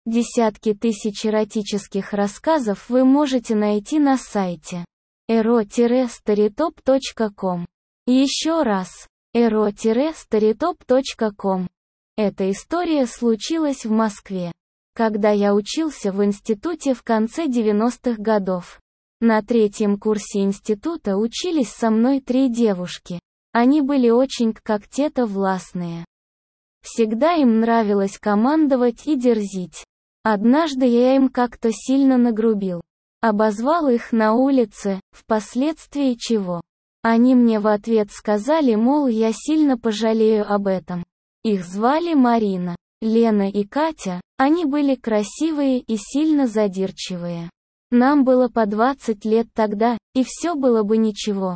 Десятки тысяч эротических рассказов вы можете найти на сайте ero-storytop.com. Еще раз, ero-storytop.com. Эта история случилась в Москве, когда я учился в институте в конце 90-х годов. На 3-м курсе института учились со мной 3 девушки. Они были очень как-то властные. Всегда им нравилось командовать и дерзить. Однажды я им как-то сильно нагрубил. Обозвал их на улице, впоследствии чего они мне в ответ сказали, мол, я сильно пожалею об этом. Их звали Марина, Лена и Катя, они были красивые и сильно задирчивые. Нам было по 20 лет тогда, и все было бы ничего.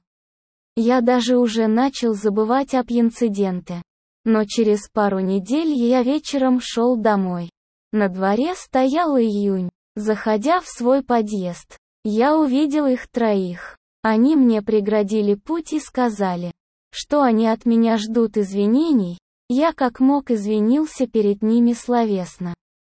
Я даже уже начал забывать об инциденте. Но через пару недель я вечером шел домой. На дворе стоял июнь. Заходя в свой подъезд, я увидел их 3. Они мне преградили путь и сказали, что они от меня ждут извинений. Я как мог извинился перед ними словесно.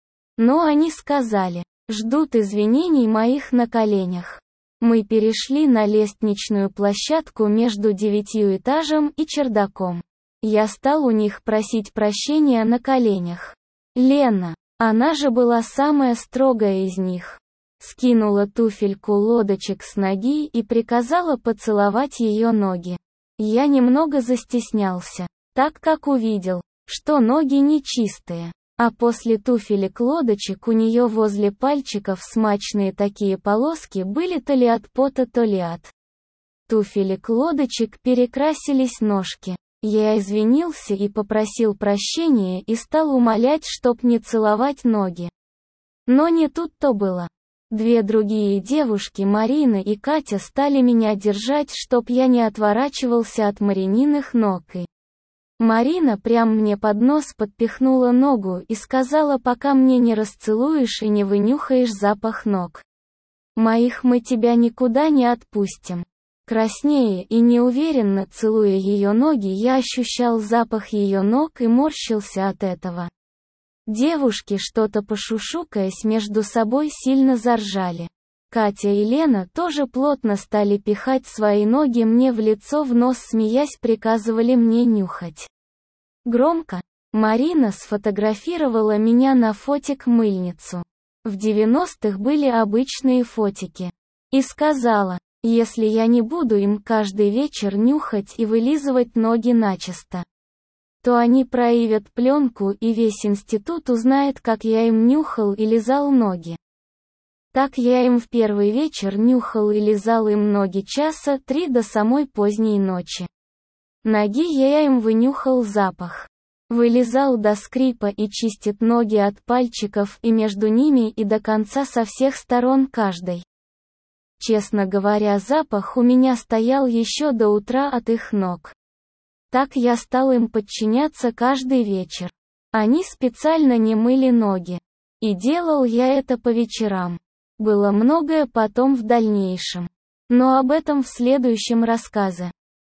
Но они сказали, ждут извинений моих на коленях. Мы перешли на лестничную площадку между 9-м этажем и чердаком. Я стал у них просить прощения на коленях. Лена, она же была самая строгая из них, скинула туфельку-лодочек с ноги и приказала поцеловать ее ноги. Я немного застеснялся, так как увидел, что ноги нечистые. А после туфелек-лодочек у нее возле пальчиков смачные такие полоски были то ли от пота, то ли от туфелек-лодочек перекрасились ножки. Я извинился и попросил прощения и стал умолять, чтоб не целовать ноги. Но не тут-то было. 2 другие девушки, Марина и Катя, стали меня держать, чтоб я не отворачивался от Марининых ног. Марина прям мне под нос подпихнула ногу и сказала, пока мне не расцелуешь и не вынюхаешь запах ног моих, мы тебя никуда не отпустим. Краснея и неуверенно целуя ее ноги, я ощущал запах ее ног и морщился от этого. Девушки, что-то пошушукаясь между собой, сильно заржали. Катя и Лена тоже плотно стали пихать свои ноги мне в лицо, в нос смеясь приказывали мне нюхать. Громко. Марина сфотографировала меня на фотик-мыльницу. В 90-х были обычные фотики. И сказала, если я не буду им каждый вечер нюхать и вылизывать ноги начисто, то они проявят пленку и весь институт узнает, как я им нюхал и лизал ноги. Так я им в первый вечер нюхал и лизал им ноги часа 3 до самой поздней ночи. Ноги я им вынюхал запах. Вылизал до скрипа и чистит ноги от пальчиков и между ними и до конца со всех сторон каждой. Честно говоря, запах у меня стоял еще до утра от их ног. Так я стал им подчиняться каждый вечер. Они специально не мыли ноги. И делал я это по вечерам. Было многое потом в дальнейшем. Но об этом в следующем рассказе.